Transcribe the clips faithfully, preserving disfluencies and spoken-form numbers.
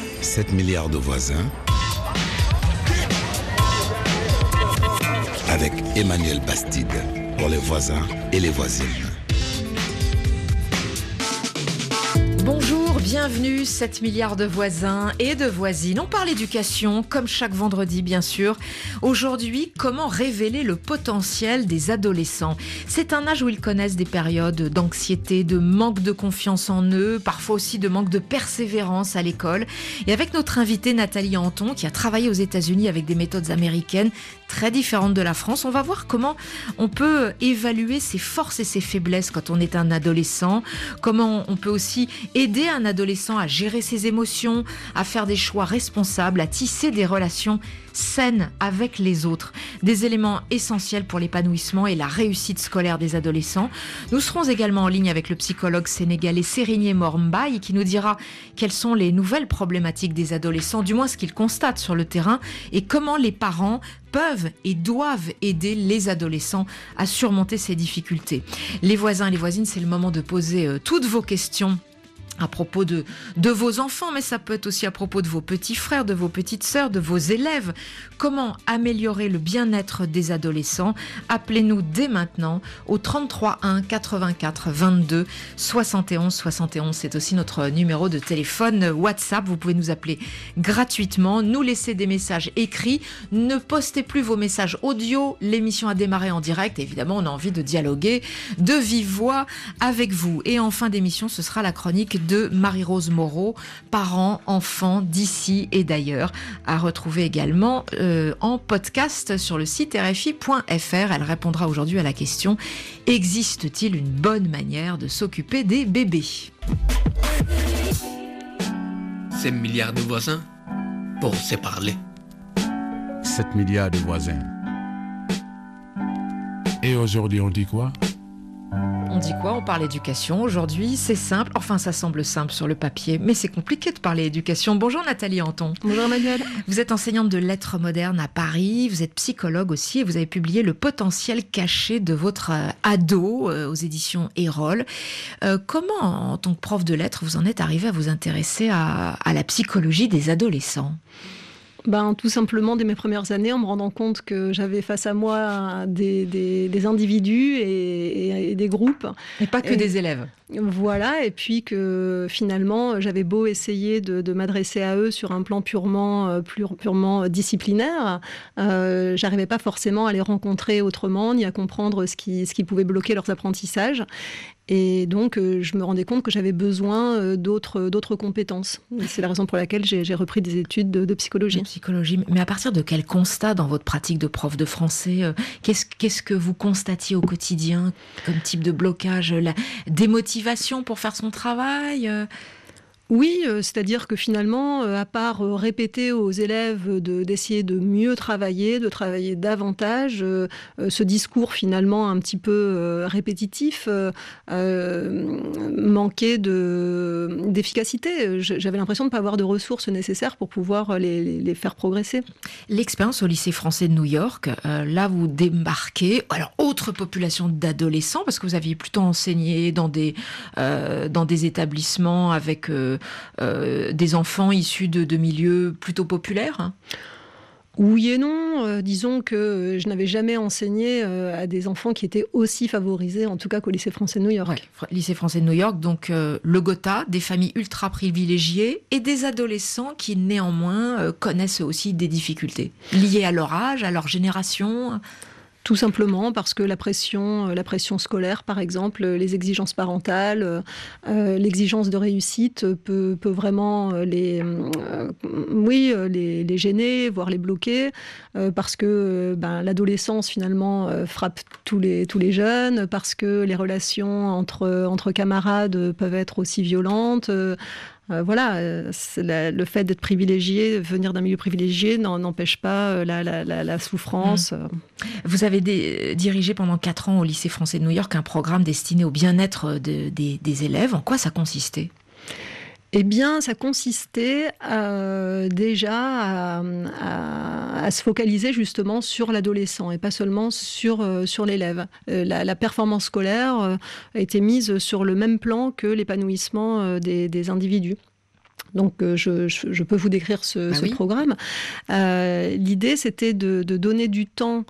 sept milliards de voisins avec Emmanuel Bastide pour les voisins et les voisines. Bonjour, bienvenue, sept milliards de voisins et de voisines. On parle éducation, comme chaque vendredi bien sûr. Aujourd'hui, comment révéler le potentiel des adolescents ? C'est un âge où ils connaissent des périodes d'anxiété, de manque de confiance en eux, parfois aussi de manque de persévérance à l'école. Et avec notre invitée Nathalie Anton, qui a travaillé aux États-Unis avec des méthodes américaines très différentes de la France, on va voir comment on peut évaluer ses forces et ses faiblesses quand on est un adolescent, comment on peut aussi aider un adolescent à gérer ses émotions, à faire des choix responsables, à tisser des relations saines avec les autres. Des éléments essentiels pour l'épanouissement et la réussite scolaire des adolescents. Nous serons également en ligne avec le psychologue sénégalais Sérigné Mormbaye qui nous dira quelles sont les nouvelles problématiques des adolescents, du moins ce qu'ils constatent sur le terrain et comment les parents peuvent et doivent aider les adolescents à surmonter ces difficultés. Les voisins et les voisines, c'est le moment de poser euh, toutes vos questions à propos de, de vos enfants, mais ça peut être aussi à propos de vos petits frères, de vos petites sœurs, de vos élèves. Comment améliorer le bien-être des adolescents ? Appelez-nous dès maintenant au trente-trois un quatre-vingt-quatre vingt-deux soixante et onze soixante et onze. C'est aussi notre numéro de téléphone WhatsApp. Vous pouvez nous appeler gratuitement, nous laisser des messages écrits. Ne postez plus vos messages audio. L'émission a démarré en direct. Évidemment, on a envie de dialoguer de vive voix avec vous. Et en fin d'émission, ce sera la chronique de Marie-Rose Moreau, parents, enfants d'ici et d'ailleurs, à retrouver également euh, en podcast sur le site R F I point F R. Elle répondra aujourd'hui à la question: existe-t-il une bonne manière de s'occuper des bébés ? sept milliards de voisins pour se parler. sept milliards de voisins. Et aujourd'hui, on dit quoi ? On dit quoi ? On parle éducation. Aujourd'hui, c'est simple. Enfin, ça semble simple sur le papier, mais c'est compliqué de parler éducation. Bonjour Nathalie Anton. Bonjour Emmanuel. Vous êtes enseignante de lettres modernes à Paris. Vous êtes psychologue aussi et vous avez publié Le potentiel caché de votre euh, ado euh, aux éditions Erol. Euh, comment, en tant que prof de lettres, vous en êtes arrivé à vous intéresser à, à la psychologie des adolescents ? Ben, tout simplement, dès mes premières années, en me rendant compte que j'avais face à moi des, des, des individus et, et, et des groupes. Et pas que et, des élèves. Voilà, et puis que finalement, j'avais beau essayer de, de m'adresser à eux sur un plan purement, pure, purement disciplinaire, euh, j'arrivais pas forcément à les rencontrer autrement, ni à comprendre ce qui, ce qui pouvait bloquer leurs apprentissages. Et donc, euh, je me rendais compte que j'avais besoin euh, d'autres, d'autres compétences. Et c'est la raison pour laquelle j'ai, j'ai repris des études de, de psychologie. De psychologie. Mais à partir de quel constat dans votre pratique de prof de français euh, qu'est-ce, qu'est-ce que vous constatiez au quotidien comme type de blocage ? La démotivation pour faire son travail euh... Oui, euh, c'est-à-dire que finalement, euh, à part euh, répéter aux élèves de, d'essayer de mieux travailler, de travailler davantage, euh, euh, ce discours finalement un petit peu euh, répétitif euh, euh, manquait de, d'efficacité. J'avais l'impression de ne pas avoir de ressources nécessaires pour pouvoir les, les faire progresser. L'expérience au lycée français de New York, euh, là vous démarquez, alors autre population d'adolescents, parce que vous aviez plutôt enseigné dans des, euh, dans des établissements avec... Euh, Euh, des enfants issus de, de milieux plutôt populaires ? hein. Oui et non. Euh, disons que je n'avais jamais enseigné euh, à des enfants qui étaient aussi favorisés, en tout cas qu'au lycée français de New York. Ouais, lycée français de New York, donc euh, le Gotha, des familles ultra privilégiées et des adolescents qui néanmoins euh, connaissent aussi des difficultés liées à leur âge, à leur génération. Tout simplement parce que la pression, la pression scolaire, par exemple, les exigences parentales, euh, l'exigence de réussite peut, peut vraiment les, euh, oui, les, les gêner, voire les bloquer, euh, parce que ben, l'adolescence finalement euh, frappe tous les, tous les jeunes, parce que les relations entre, entre camarades peuvent être aussi violentes. Euh, Euh, voilà, euh, la, le fait d'être privilégié, venir d'un milieu privilégié n'en, n'empêche pas euh, la, la, la, la souffrance. Mmh. Vous avez dé- dirigé pendant quatre ans au lycée français de New York un programme destiné au bien-être de, des, des élèves. En quoi ça consistait ? Eh bien, ça consistait euh, déjà à, à, à se focaliser justement sur l'adolescent et pas seulement sur, euh, sur l'élève. Euh, la, la performance scolaire euh, a été mise sur le même plan que l'épanouissement euh, des, des individus. Donc, euh, je, je, je peux vous décrire ce, ah ce oui. programme. Euh, l'idée, c'était de, de donner du temps,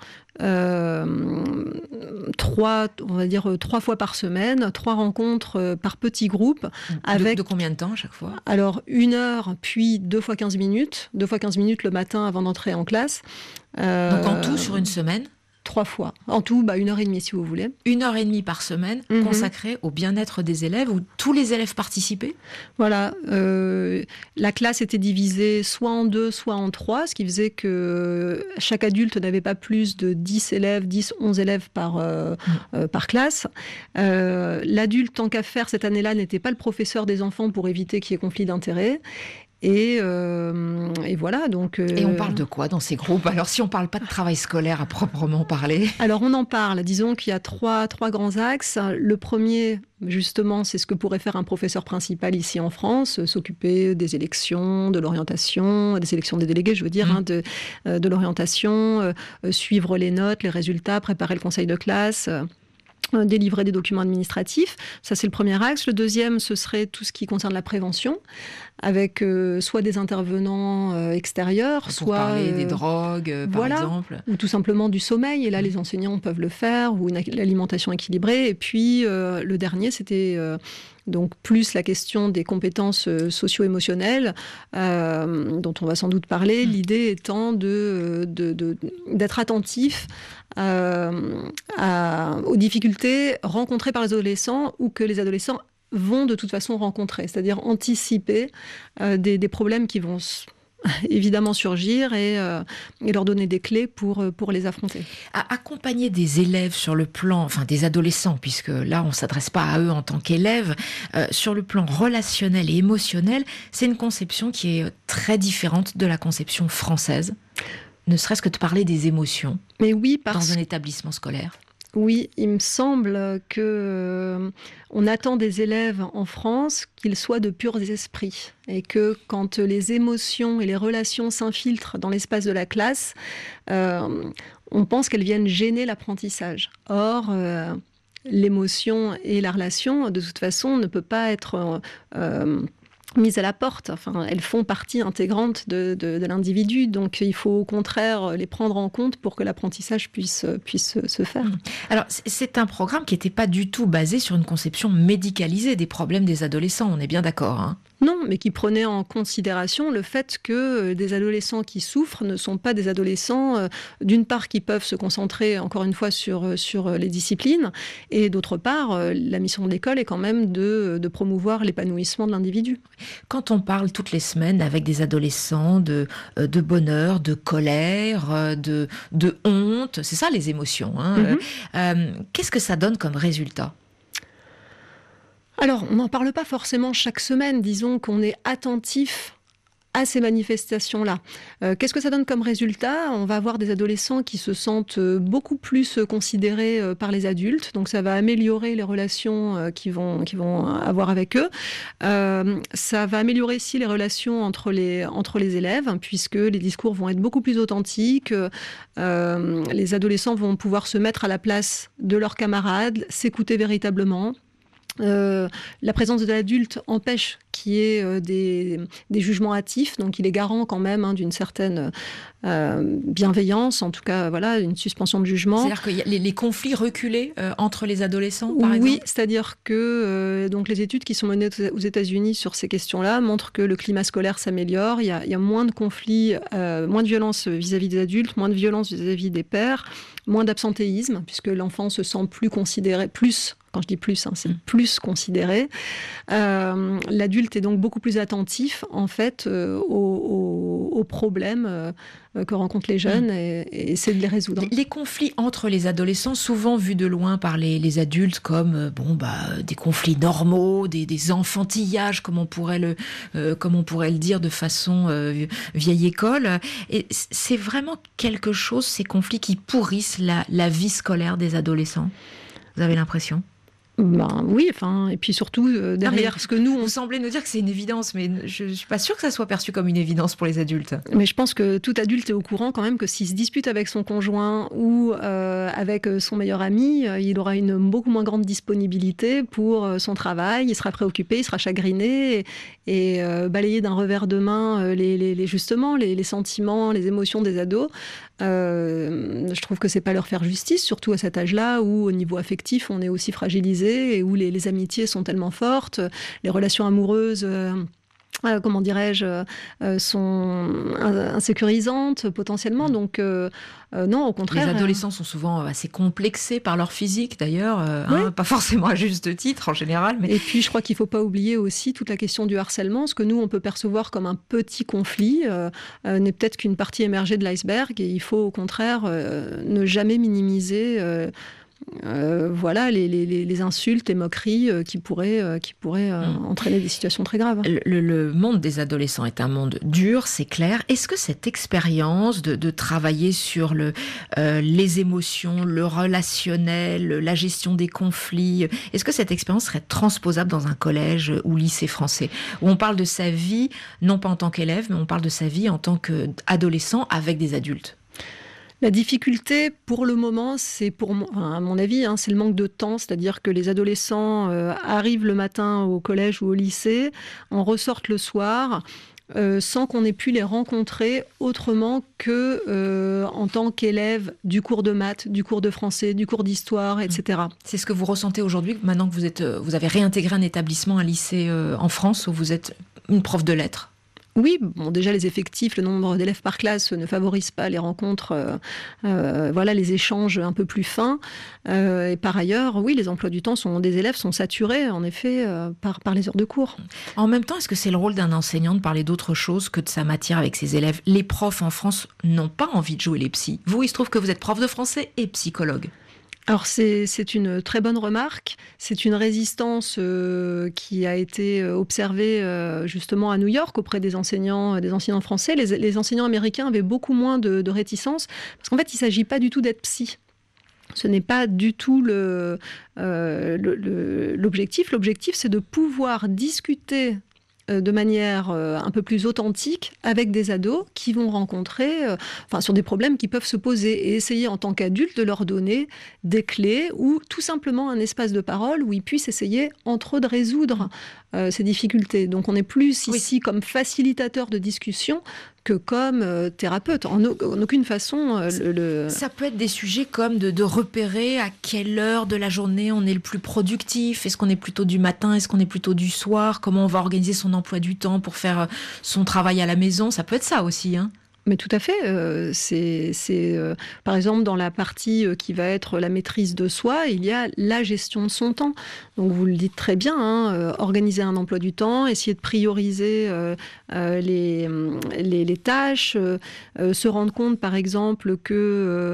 euh, trois, on va dire trois fois par semaine, trois rencontres par petits groupes. Avec, de, de combien de temps à chaque fois? Alors, une heure, puis deux fois quinze minutes. Deux fois quinze minutes le matin avant d'entrer en classe. Euh, Donc, en tout, sur une semaine? Trois fois. En tout, bah, une heure et demie, si vous voulez. Une heure et demie par semaine mm-hmm. consacrée au bien-être des élèves, où tous les élèves participaient? Voilà. Euh, la classe était divisée soit en deux, soit en trois, ce qui faisait que chaque adulte n'avait pas plus de dix élèves, dix, onze élèves par, euh, mm. euh, par classe. Euh, l'adulte, tant qu'à faire, cette année-là, n'était pas le professeur des enfants pour éviter qu'il y ait conflit d'intérêts. Et, euh, et voilà, donc... Euh... Et on parle de quoi dans ces groupes? Alors, si on ne parle pas de travail scolaire à proprement parler? Alors, on en parle. Disons qu'il y a trois, trois grands axes. Le premier, justement, c'est ce que pourrait faire un professeur principal ici en France, s'occuper des élections, de l'orientation, des élections des délégués, je veux dire, mmh. hein, de, de l'orientation, euh, suivre les notes, les résultats, préparer le conseil de classe... Euh, délivrer des documents administratifs. Ça, c'est le premier axe. Le deuxième, ce serait tout ce qui concerne la prévention, avec euh, soit des intervenants euh, extérieurs, pour soit... parler euh, des drogues, euh, par voilà, exemple. Ou tout simplement du sommeil. Et là, mmh. les enseignants peuvent le faire, ou une alimentation équilibrée. Et puis, euh, le dernier, c'était... Euh, Donc, plus la question des compétences socio-émotionnelles, euh, dont on va sans doute parler, mmh. l'idée étant de, de, de, d'être attentif euh, à, aux difficultés rencontrées par les adolescents ou que les adolescents vont de toute façon rencontrer, c'est-à-dire anticiper euh, des, des problèmes qui vont évidemment surgir et, euh, et leur donner des clés pour, pour les affronter. À accompagner des élèves sur le plan, enfin des adolescents, puisque là on ne s'adresse pas à eux en tant qu'élèves, euh, sur le plan relationnel et émotionnel, c'est une conception qui est très différente de la conception française, ne serait-ce que de parler des émotions. Mais oui, parce... dans un établissement scolaire. Oui, il me semble que euh, on attend des élèves en France qu'ils soient de purs esprits et que quand les émotions et les relations s'infiltrent dans l'espace de la classe, euh, on pense qu'elles viennent gêner l'apprentissage. Or, euh, l'émotion et la relation, de toute façon, ne peut pas être... Euh, mises à la porte. Enfin, elles font partie intégrante de, de, de l'individu. Donc, il faut au contraire les prendre en compte pour que l'apprentissage puisse, puisse se faire. Alors, c'est un programme qui n'était pas du tout basé sur une conception médicalisée des problèmes des adolescents. On est bien d'accord, hein ? Non, mais qui prenait en considération le fait que des adolescents qui souffrent ne sont pas des adolescents, euh, d'une part, qui peuvent se concentrer, encore une fois, sur, sur les disciplines, et d'autre part, euh, la mission de l'école est quand même de, de promouvoir l'épanouissement de l'individu. Quand on parle toutes les semaines avec des adolescents de, de bonheur, de colère, de, de honte, c'est ça les émotions, hein, mm-hmm. euh, qu'est-ce que ça donne comme résultat ? Alors, on n'en parle pas forcément chaque semaine. Disons qu'on est attentif à ces manifestations-là. Euh, qu'est-ce que ça donne comme résultat ? On va avoir des adolescents qui se sentent beaucoup plus considérés par les adultes. Donc, ça va améliorer les relations qu'ils vont, qu'ils vont avoir avec eux. Euh, ça va améliorer aussi les relations entre les, entre les élèves, puisque les discours vont être beaucoup plus authentiques. Euh, les adolescents vont pouvoir se mettre à la place de leurs camarades, s'écouter véritablement. Euh, la présence de l'adulte empêche qu'il y ait euh, des, des jugements hâtifs, donc il est garant quand même hein, d'une certaine euh, bienveillance, en tout cas voilà, une suspension de jugement. C'est-à-dire que les, les conflits reculés euh, entre les adolescents, par oui, exemple ? Oui, c'est-à-dire que euh, donc les études qui sont menées aux États-Unis sur ces questions-là montrent que le climat scolaire s'améliore, il y a, il y a moins de conflits, euh, moins de violence vis-à-vis des adultes, moins de violence vis-à-vis des pairs, moins d'absentéisme, puisque l'enfant se sent plus considéré, plus quand je dis plus, hein, c'est plus considéré. Euh, l'adulte est donc beaucoup plus attentif, en fait, euh, aux, aux, aux problèmes euh, que rencontrent les jeunes et, et essaie de les résoudre. Les conflits entre les adolescents, souvent vus de loin par les, les adultes comme euh, bon, bah, des conflits normaux, des, des enfantillages, comme on, pourrait le, euh, comme on pourrait le dire de façon euh, vieille école. Et c'est vraiment quelque chose, ces conflits qui pourrissent la, la vie scolaire des adolescents. Vous avez l'impression ? Ben oui, enfin, et puis surtout euh, derrière non, ce que nous on... Vous semblez nous dire que c'est une évidence, mais je ne suis pas sûre que ça soit perçu comme une évidence pour les adultes. Mais je pense que tout adulte est au courant quand même que s'il se dispute avec son conjoint ou euh, avec son meilleur ami, euh, il aura une beaucoup moins grande disponibilité pour euh, son travail, il sera préoccupé, il sera chagriné, et, et euh, balayer d'un revers de main euh, les, les, les, justement les, les sentiments, les émotions des ados. Euh, je trouve que c'est pas leur faire justice, surtout à cet âge-là où au niveau affectif on est aussi fragilisé et où les, les amitiés sont tellement fortes, les relations amoureuses euh, euh, comment dirais-je euh, sont insécurisantes potentiellement, donc euh, euh, non, au contraire. Les adolescents sont souvent assez complexés par leur physique d'ailleurs, euh, oui. hein, pas forcément à juste titre en général. Mais... Et puis je crois qu'il ne faut pas oublier aussi toute la question du harcèlement. Ce que nous on peut percevoir comme un petit conflit euh, euh, n'est peut-être qu'une partie émergée de l'iceberg, et il faut au contraire euh, ne jamais minimiser euh, Euh, voilà, les, les, les insultes, les moqueries euh, qui pourraient, euh, qui pourraient euh, mmh. entraîner des situations très graves. Le, le monde des adolescents est un monde dur, c'est clair. Est-ce que cette expérience de, de travailler sur le, euh, les émotions, le relationnel, la gestion des conflits, est-ce que cette expérience serait transposable dans un collège ou lycée français, où on parle de sa vie, non pas en tant qu'élève, mais on parle de sa vie en tant qu'adolescent avec des adultes? La difficulté, pour le moment, c'est pour mon, enfin, à mon avis, hein, c'est le manque de temps, c'est-à-dire que les adolescents euh, arrivent le matin au collège ou au lycée, en ressortent le soir, euh, sans qu'on ait pu les rencontrer autrement que euh, en tant qu'élèves du cours de maths, du cours de français, du cours d'histoire, et cetera. C'est ce que vous ressentez aujourd'hui, maintenant que vous êtes, vous avez réintégré un établissement, un lycée euh, en France, où vous êtes une prof de lettres? Oui, bon, déjà les effectifs, le nombre d'élèves par classe ne favorise pas les rencontres, euh, euh, voilà, les échanges un peu plus fins. Euh, et par ailleurs, oui, les emplois du temps sont, des élèves sont saturés, en effet, euh, par, par les heures de cours. En même temps, est-ce que c'est le rôle d'un enseignant de parler d'autre chose que de sa matière avec ses élèves? Les profs en France n'ont pas envie de jouer les psys. Vous, il se trouve que vous êtes prof de français et psychologue. Alors c'est, c'est une très bonne remarque, c'est une résistance euh, qui a été observée euh, justement à New York auprès des enseignants, des enseignants français. Les, les enseignants américains avaient beaucoup moins de, de réticence, parce qu'en fait il ne s'agit pas du tout d'être psy. Ce n'est pas du tout le, euh, le, le, l'objectif. L'objectif, c'est de pouvoir discuter de manière euh, un peu plus authentique avec des ados qui vont rencontrer, euh, enfin, sur des problèmes qui peuvent se poser, et essayer en tant qu'adulte de leur donner des clés ou tout simplement un espace de parole où ils puissent essayer entre eux de résoudre euh, ces difficultés. Donc on est plus ici oui. comme facilitateur de discussion que comme euh, thérapeute. En, o- en aucune façon... Euh, le, le... Ça peut être des sujets comme de, de repérer à quelle heure de la journée on est le plus productif. Est-ce qu'on est plutôt du matin? Est-ce qu'on est plutôt du soir? Comment on va organiser son emploi du temps pour faire son travail à la maison? Ça peut être ça aussi, hein. Mais tout à fait. Euh, c'est, c'est, euh, par exemple, dans la partie euh, qui va être la maîtrise de soi, il y a la gestion de son temps. Donc, vous le dites très bien, hein, euh, organiser un emploi du temps, essayer de prioriser euh, euh, les, les, les tâches, euh, euh, se rendre compte, par exemple, que... Euh,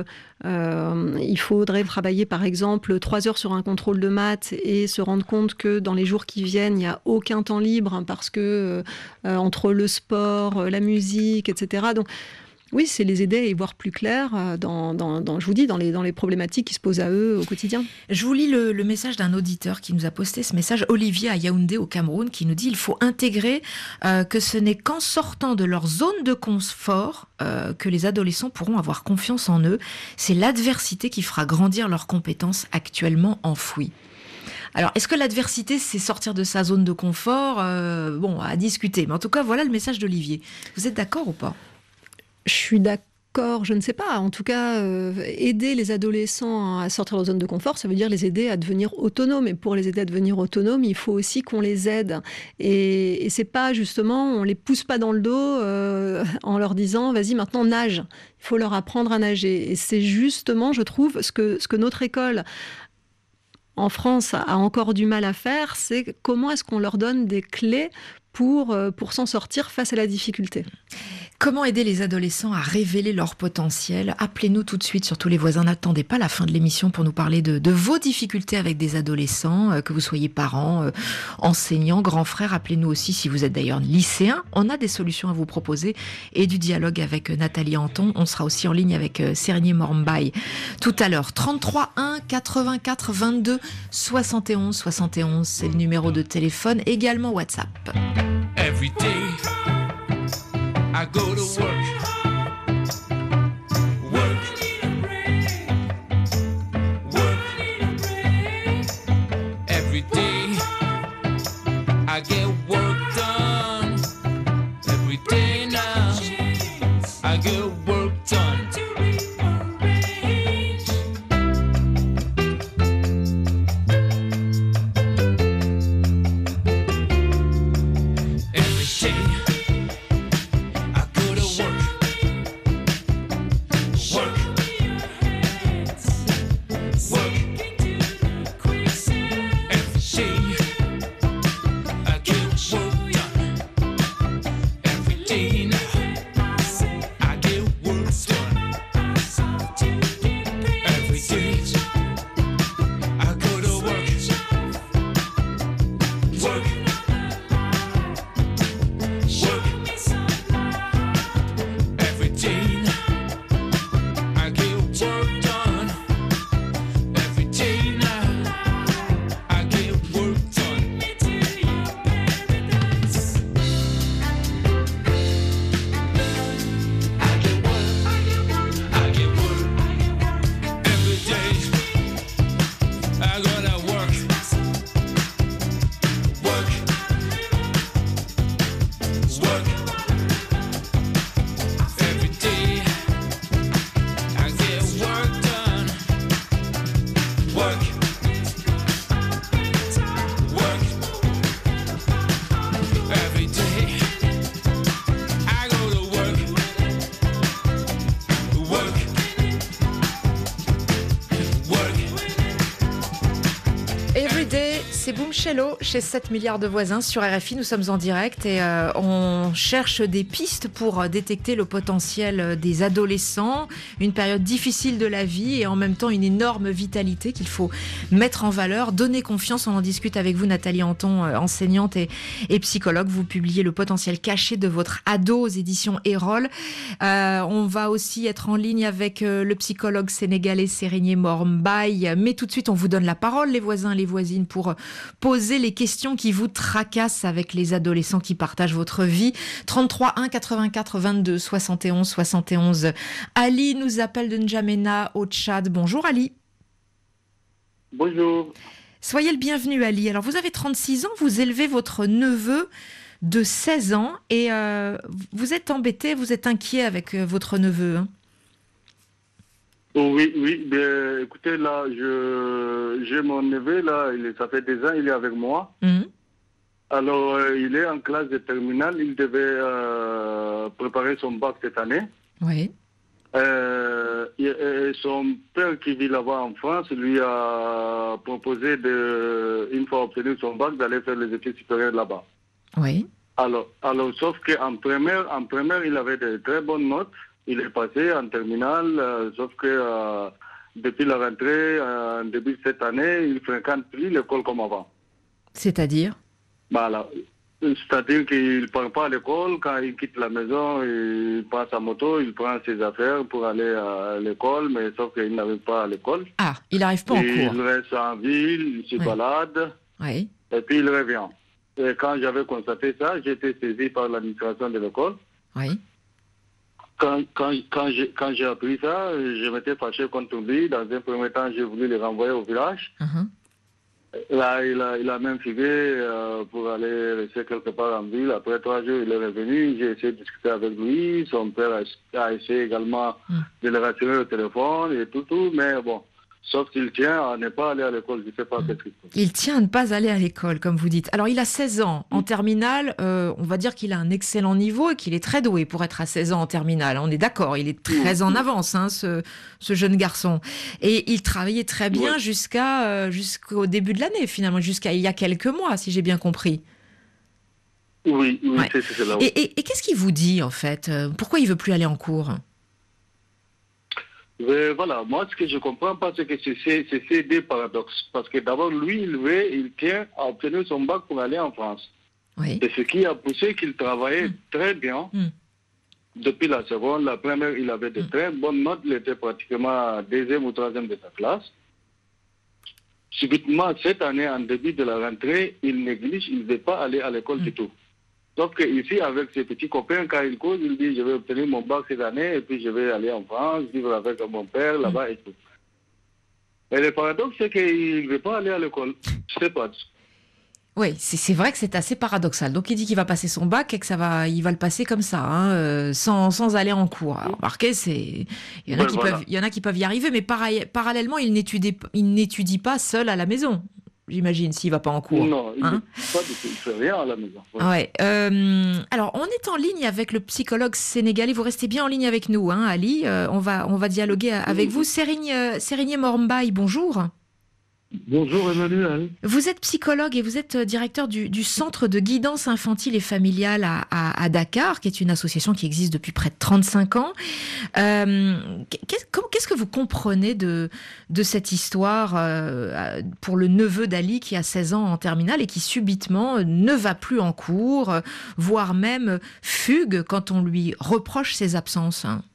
Euh, il faudrait travailler par exemple trois heures sur un contrôle de maths et se rendre compte que dans les jours qui viennent, il n'y a aucun temps libre hein, parce que euh, entre le sport, la musique, et cetera. Donc oui, c'est les aider à y voir plus clair dans, dans, dans, je vous dis, dans les, dans les problématiques qui se posent à eux au quotidien. Je vous lis le, le message d'un auditeur qui nous a posté ce message, Olivier à Yaoundé au Cameroun, qui nous dit il faut intégrer euh, que ce n'est qu'en sortant de leur zone de confort euh, que les adolescents pourront avoir confiance en eux. C'est l'adversité qui fera grandir leurs compétences actuellement enfouies. Alors, est-ce que l'adversité, c'est sortir de sa zone de confort? euh, Bon, à discuter. Mais en tout cas, voilà le message d'Olivier. Vous êtes d'accord ou pas? Je suis d'accord, je ne sais pas. En tout cas, euh, aider les adolescents à sortir de leur zone de confort, ça veut dire les aider à devenir autonomes. Et pour les aider à devenir autonomes, il faut aussi qu'on les aide. Et, et c'est pas justement, on les pousse pas dans le dos euh, en leur disant « vas-y, maintenant nage ». Il faut leur apprendre à nager. Et c'est justement, je trouve, ce que, ce que notre école en France a encore du mal à faire, c'est comment est-ce qu'on leur donne des clés pour, pour s'en sortir face à la difficulté. Comment aider les adolescents à révéler leur potentiel? Appelez-nous tout de suite, surtout les voisins. N'attendez pas la fin de l'émission pour nous parler de, de vos difficultés avec des adolescents, euh, que vous soyez parents, euh, enseignants, grands frères. Appelez-nous aussi si vous êtes d'ailleurs lycéen. On a des solutions à vous proposer et du dialogue avec euh, Nathalie Anton. On sera aussi en ligne avec euh, Sérigné Mormbaye tout à l'heure. trente-trois un quatre-vingt-quatre vingt-deux soixante et onze soixante et onze, c'est le numéro de téléphone. Également WhatsApp. Every day I go to work, work, work. Every day I get work done. Every day now I get work done. C'est Boom Shello chez sept milliards de voisins sur R F I. Nous sommes en direct et euh, on cherche des pistes pour détecter le potentiel des adolescents. Une période difficile de la vie et en même temps une énorme vitalité qu'il faut mettre en valeur. Donner confiance, on en discute avec vous Nathalie Anton, enseignante et, et psychologue. Vous publiez Le potentiel caché de votre ado aux éditions Erol. Euh, on va aussi être en ligne avec euh, le psychologue sénégalais Sérigné Mormbaye. Mais tout de suite, on vous donne la parole, les voisins, les voisines, pour poser les questions qui vous tracassent avec les adolescents qui partagent votre vie. trente-trois un quatre-vingt-quatre vingt-deux soixante et onze soixante et onze. Ali nous appelle de N'Djamena au Tchad. Bonjour Ali. Bonjour. Soyez le bienvenu Ali. Alors vous avez trente-six ans, vous élevez votre neveu de seize ans et euh, vous êtes embêté, vous êtes inquiet avec euh, votre neveu, hein? Oui, oui. Ben, écoutez, là, je, j'ai mon neveu, là, il, ça fait deux ans, il est avec moi. Mmh. Alors, euh, il est en classe de terminale, il devait euh, préparer son bac cette année. Oui. Euh, et, et son père qui vit là-bas en France lui a proposé, de, une fois obtenu son bac, d'aller faire les études supérieures là-bas. Oui. Alors, alors sauf qu'en première, en première, il avait de très bonnes notes. Il est passé en terminale, euh, sauf que euh, depuis la rentrée, euh, en début de cette année, il ne fréquente plus l'école comme avant. C'est-à-dire? Voilà. C'est-à-dire qu'il ne part pas à l'école. Quand il quitte la maison, il prend sa moto, il prend ses affaires pour aller à l'école, mais sauf qu'il n'arrive pas à l'école. Ah, il n'arrive pas en il cours. Il reste en ville, il se oui. balade, oui. et puis il revient. Et quand j'avais constaté ça, j'ai été saisi par l'administration de l'école. Oui. Quand, quand, quand, j'ai, quand j'ai appris ça, je m'étais fâché contre lui. Dans un premier temps, j'ai voulu le renvoyer au village. Uh-huh. Là, il a, il a même figué euh, pour aller rester quelque part en ville. Après trois jours, il est revenu. J'ai essayé de discuter avec lui. Son père a, a essayé également uh-huh. de le rassurer au téléphone et tout, tout. Mais bon, sauf qu'il tient à ne pas aller à l'école. Je ne sais pas mmh. qu'est-ce qu'il faut. Il tient à ne pas aller à l'école, comme vous dites. Alors, il a seize ans. En terminale, euh, on va dire qu'il a un excellent niveau et qu'il est très doué pour être à seize ans en terminale. On est d'accord, il est très en avance, hein, ce, ce jeune garçon. Et il travaillait très bien ouais. jusqu'à, euh, jusqu'au début de l'année, finalement, jusqu'à il y a quelques mois, si j'ai bien compris. Oui, oui, Ouais. c'est c'est cela. Oui. Et, et- et qu'est-ce qu'il vous dit, en fait? Euh, Pourquoi il veut plus aller en cours? Mais voilà, moi, ce que je comprends pas, c'est que c'est c'est- c'est ces deux paradoxes. Parce que d'abord, lui, il veut, il tient à obtenir son bac pour aller en France. Oui. C'est ce qui a poussé qu'il travaillait très bien. Mm. Depuis la seconde, la première, il avait de Mm. très bonnes notes. Il était pratiquement deuxième ou troisième de sa classe. Subitement, cette année, en début de la rentrée, il néglige, il ne veut pas aller à l'école Mm. du tout. Sauf qu'ici, avec ses petits copains, quand il cause, il dit, je vais obtenir mon bac cette année et puis je vais aller en France, vivre avec mon père là-bas et tout. Et le paradoxe, c'est qu'il ne veut pas aller à l'école. Je sais pas. Oui, c'est c'est vrai que c'est assez paradoxal. Donc il dit qu'il va passer son bac et que ça va, il va le passer comme ça, hein, euh, sans, sans aller en cours. Alors, remarquez, c'est, il y en a Ouais, qui voilà. peuvent, il y en a qui peuvent y arriver, mais pareil- parallèlement, il n'étudie, il n'étudie pas seul à la maison. J'imagine s'il va pas en cours. Non, il hein. ne pas du tout. Il ne fait rien à la maison. Ouais. Ouais. euh, alors, on est en ligne avec le psychologue sénégalais. Vous restez bien en ligne avec nous, hein, Ali. Euh, on va, on va dialoguer avec vous. Sérigne, euh, Sérigne Mormbaye, bonjour. Bonjour Emmanuel. Vous êtes psychologue et vous êtes directeur du, du Centre de guidance infantile et familiale à, à- à Dakar, qui est une association qui existe depuis près de trente-cinq ans. Euh, qu'est- Qu'est-ce que vous comprenez de, de cette histoire euh, pour le neveu d'Ali qui a seize ans en terminale et qui subitement ne va plus en cours, euh, voire même fugue quand on lui reproche ses absences, hein?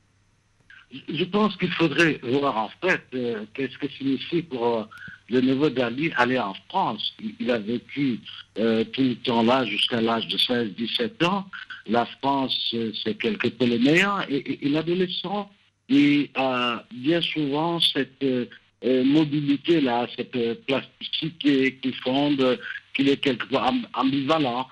Je pense qu'il faudrait voir en fait euh, qu'est-ce que signifie pour euh, le neveu d'Ali aller en France. Il, il a vécu euh, tout le temps là jusqu'à l'âge de seize dix-sept ans. La France, euh, c'est quelque peu le meilleur. Et, et, et l'adolescent, il a bien souvent cette euh, euh, mobilité-là, cette euh, plasticité qui fonde, qu'il est quelquefois amb- ambivalent.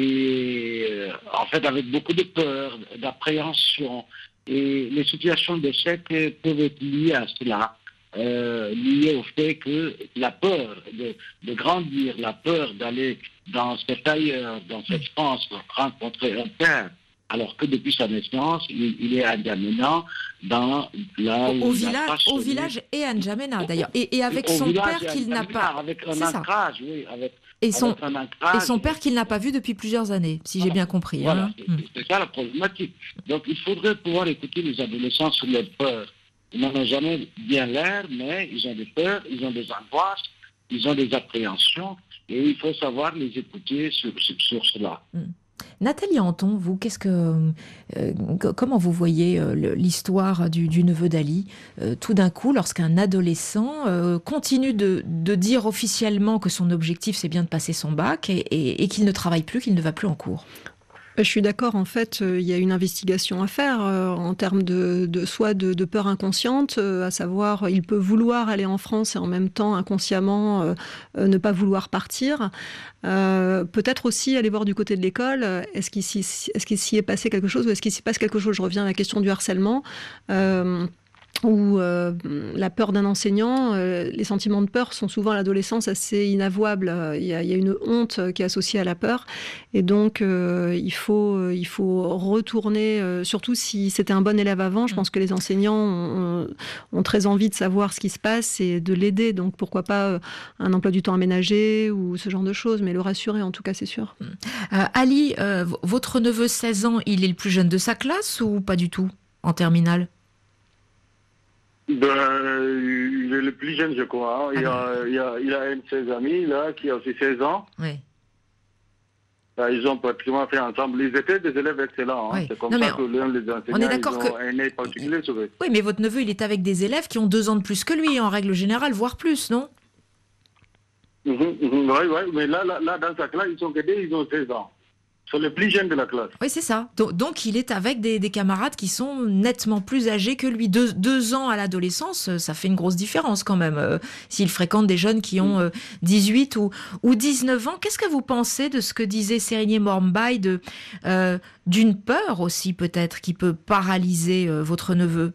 Et euh, en fait, avec beaucoup de peur, d'appréhension. Et les situations d'échec peuvent être liées à cela, euh, liées au fait que la peur de, de grandir, la peur d'aller dans cet ailleurs, dans cette France, rencontrer un père, alors que depuis sa naissance, il, il est indéterminant dans la... Au, au la village, façon- au village et à N'Djamena d'ailleurs, et, et avec au son village père et à qu'il n'a N'Djamena, pas. Avec un C'est ça. ancrage, oui, avec, Et son, avec un ancrage. et son père qu'il n'a pas vu depuis plusieurs années, si j'ai bien compris. Voilà, hein. c'est- Mm. c'est ça la problématique. Donc il faudrait pouvoir écouter les adolescents sur leurs peurs. Ils n'en ont jamais bien l'air, mais ils ont des peurs, ils ont des angoisses, ils ont des appréhensions, et il faut savoir les écouter sur, sur, sur cela. Nathalie Anton, vous, qu'est-ce que, euh, co- comment vous voyez euh, le- l'histoire du, du neveu d'Ali Euh, tout d'un coup, lorsqu'un adolescent euh, continue de, de dire officiellement que son objectif c'est bien de passer son bac et, et- et qu'il ne travaille plus, qu'il ne va plus en cours. Je suis d'accord, en fait, euh, il y a une investigation à faire euh, en termes de, de soit de, de peur inconsciente, euh, à savoir il peut vouloir aller en France et en même temps inconsciemment euh, euh, ne pas vouloir partir. Euh, peut-être aussi aller voir du côté de l'école, euh, est-ce qu'il s'y, est-ce qu'il s'y est passé quelque chose ou est-ce qu'il s'y passe quelque chose? Je reviens à la question du harcèlement. Euh, Ou euh, la peur d'un enseignant, euh, les sentiments de peur sont souvent à l'adolescence assez inavouables. Il y a, il y a une honte qui est associée à la peur. Et donc, euh, il, faut, euh, il faut retourner, euh, surtout si c'était un bon élève avant, je pense que les enseignants ont, ont très envie de savoir ce qui se passe et de l'aider. Donc, pourquoi pas euh, un emploi du temps aménagé ou ce genre de choses, mais le rassurer en tout cas, c'est sûr. Euh, Ali, euh, v- votre neveu seize ans, il est le plus jeune de sa classe ou pas du tout en terminale? Ben, il est le plus jeune, je crois. hein. Il, a, il, a, il a un de ses amis là, qui a aussi seize ans. Oui. Ben, ils ont pratiquement fait ensemble. Ils étaient des élèves excellents. hein. Oui. C'est comme Non, mais ça que l'un des enseignants, on est d'accord ils ont que- un œil particulier sur eux. Oui, mais votre neveu, il est avec des élèves qui ont deux ans de plus que lui, en règle générale, voire plus, non? Mhm, mhm, ouais, ouais, mais là, là, là, dans sa classe, ils sont que des, ils ont seize ans. Ils sont les plus jeunes de la classe. Oui, c'est ça. Donc, donc, il est avec des, des camarades qui sont nettement plus âgés que lui. Deux, deux ans à l'adolescence, euh, ça fait une grosse différence quand même. Euh, S'il fréquente des jeunes qui ont euh, dix-huit ou, ou dix-neuf ans, qu'est-ce que vous pensez de ce que disait Sérigne Mormbaye, de, euh, d'une peur aussi peut-être qui peut paralyser euh, votre neveu?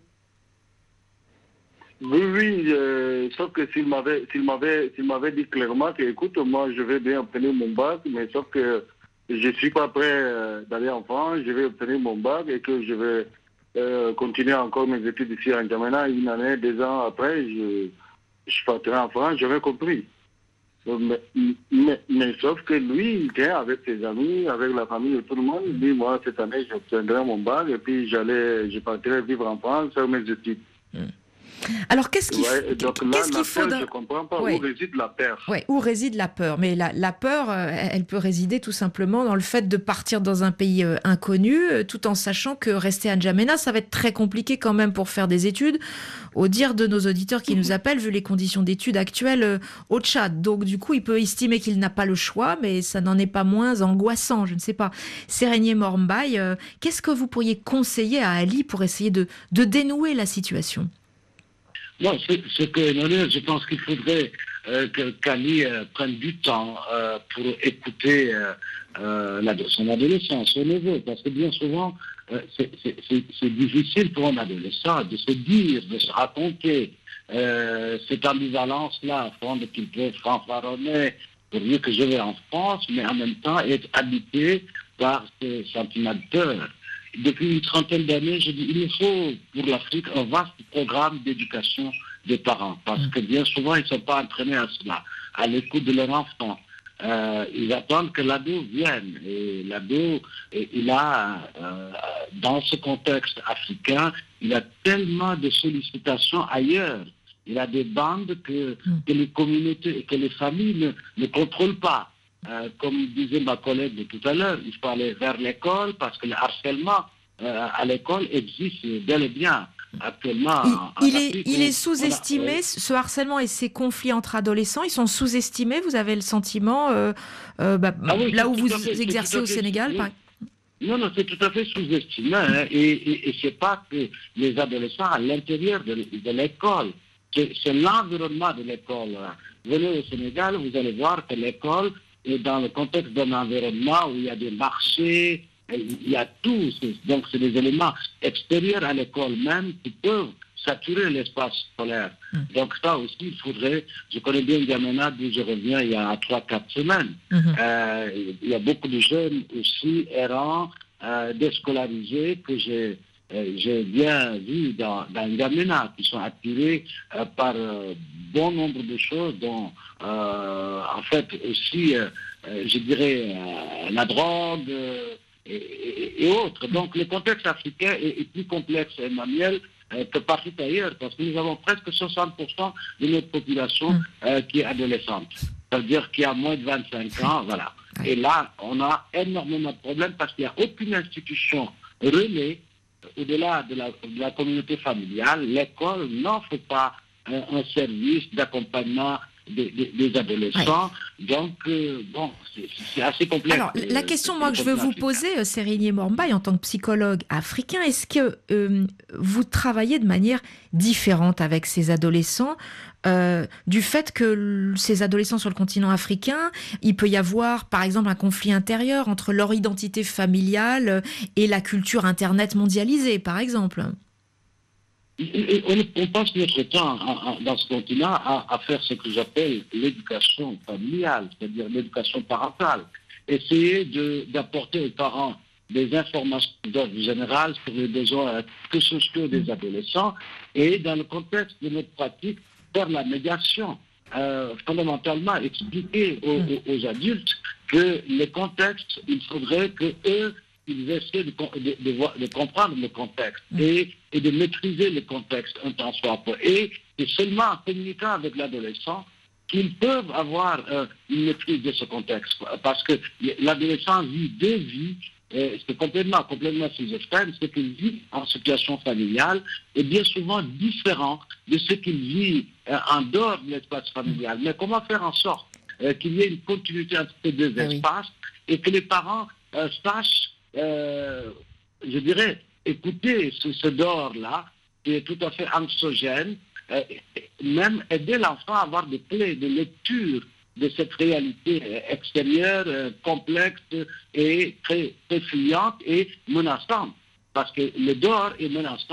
Oui, oui, euh, sauf que s'il m'avait, s'il m'avait, s'il m'avait dit clairement que, écoute, moi, je vais bien obtenir mon bac, mais sauf que je suis pas prêt euh, d'aller en France, je vais obtenir mon bac et que je vais euh, continuer encore mes études ici à N'Djamena, une année, deux ans après, je, je partirai en France, j'aurais compris. Mais, mais, mais sauf que lui, il vient avec ses amis, avec la famille de tout le monde. Il dit, moi, cette année, j'obtiendrai mon bac et puis j'allais, je partirai vivre en France faire mes études. Mmh. Alors, qu'est-ce qu'il ouais, donc là, qu'est-ce qu'il faut dans... Je ne comprends pas ouais. où réside la peur. Ouais, où réside la peur. Mais la, la peur, euh, elle peut résider tout simplement dans le fait de partir dans un pays euh, inconnu, euh, tout en sachant que rester à N'Djamena, ça va être très compliqué quand même pour faire des études, au dire de nos auditeurs qui nous appellent, vu les conditions d'études actuelles euh, au Tchad. Donc, du coup, il peut estimer qu'il n'a pas le choix, mais ça n'en est pas moins angoissant, je ne sais pas. Serenier Mormbaye, euh, qu'est-ce que vous pourriez conseiller à Ali pour essayer de, de dénouer la situation ? Non, c'est, c'est que, je pense qu'il faudrait euh, que qu'Ali euh, prenne du temps euh, pour écouter euh, euh, la, son adolescence, son neveu, parce que bien souvent, euh, c'est, c'est, c'est, c'est difficile pour un adolescent de se dire, de se raconter euh, cette ambivalence-là, afin qu'il peut fanfaronner pour dire que je vais en France, mais en même temps être habité par ce sentiment de peur. Depuis une trentaine d'années, je dis il faut pour l'Afrique un vaste programme d'éducation des parents, parce que bien souvent, ils ne sont pas entraînés à cela, à l'écoute de leur enfant. Euh, ils attendent que l'ado vienne. Et l'ado, il a, euh, dans ce contexte africain, il a tellement de sollicitations ailleurs. Il a des bandes que, que les communautés et que les familles ne, ne contrôlent pas. Euh, comme disait ma collègue de tout à l'heure, il faut aller vers l'école parce que le harcèlement euh, à l'école existe bel et bien actuellement. Il, en, il en est, Afrique, il est sous-estimé, a, ce harcèlement et ces conflits entre adolescents, ils sont sous-estimés, vous avez le sentiment, euh, euh, bah, ah oui, là où vous fait, exercez au Sénégal oui. par... Non, non, c'est tout à fait sous-estimé. Hein, et et, et c'est pas que les adolescents à l'intérieur de, de l'école, c'est, c'est l'environnement de l'école. Hein. Venez au Sénégal, vous allez voir que l'école est dans le contexte d'un environnement où il y a des marchés, il y a tout. Donc, c'est des éléments extérieurs à l'école même qui peuvent saturer l'espace scolaire. Mmh. Donc, ça aussi, il faudrait... Je connais bien N'Djamena, d'où je reviens il y a trois quatre semaines. Mmh. Euh, il y a beaucoup de jeunes aussi errants, euh, déscolarisés, que j'ai... Euh, j'ai bien vu dans, dans N'Djamena, qui sont attirés euh, par euh, bon nombre de choses, dont euh, en fait aussi, euh, euh, je dirais, euh, la drogue euh, et, et, et autres. Donc le contexte africain est, est plus complexe, Emmanuel, euh, que partout ailleurs, parce que nous avons presque soixante pour cent de notre population euh, qui est adolescente. Ça veut dire qu'il y a moins de vingt-cinq ans, voilà. Et là, on a énormément de problèmes parce qu'il n'y a aucune institution relais au-delà de la, de la communauté familiale. L'école n'offre pas un, un service d'accompagnement des, des, des adolescents. Ouais. Donc, euh, bon, c'est, c'est assez complexe. Alors, la question, moi, que je veux vous poser, euh, Serenier Mormbaye, en tant que psychologue africain, est-ce que euh, vous travaillez de manière différente avec ces adolescents euh, du fait que ces adolescents sur le continent africain, il peut y avoir, par exemple, un conflit intérieur entre leur identité familiale et la culture Internet mondialisée, par exemple? On, on passe notre temps à, à, dans ce continent à, à faire ce que j'appelle l'éducation familiale, c'est-à-dire l'éducation parentale. Essayer de, d'apporter aux parents des informations d'ordre général sur les besoins que sociaux des adolescents et dans le contexte de notre pratique, faire la médiation. Euh, fondamentalement, expliquer aux, aux, aux adultes que le contexte, il faudrait que eux ils essaient de, de, de, de comprendre le contexte et, et de maîtriser le contexte un temps soit peu. Et c'est seulement en communiquant avec l'adolescent qu'ils peuvent avoir euh, une maîtrise de ce contexte. Parce que l'adolescent vit deux vies, euh, c'est complètement, complètement schizophrène, ce qu'il vit en situation familiale est bien souvent différent de ce qu'il vit euh, en dehors de l'espace familial. Mais comment faire en sorte euh, qu'il y ait une continuité entre ces deux ah espaces oui. et que les parents euh, sachent Euh, je dirais, écouter ce, ce dehors-là, qui est tout à fait anxiogène, euh, même aider l'enfant à avoir des clés de lecture de cette réalité extérieure, euh, complexe et très, très fuyante et menaçante. Parce que le dehors est menaçant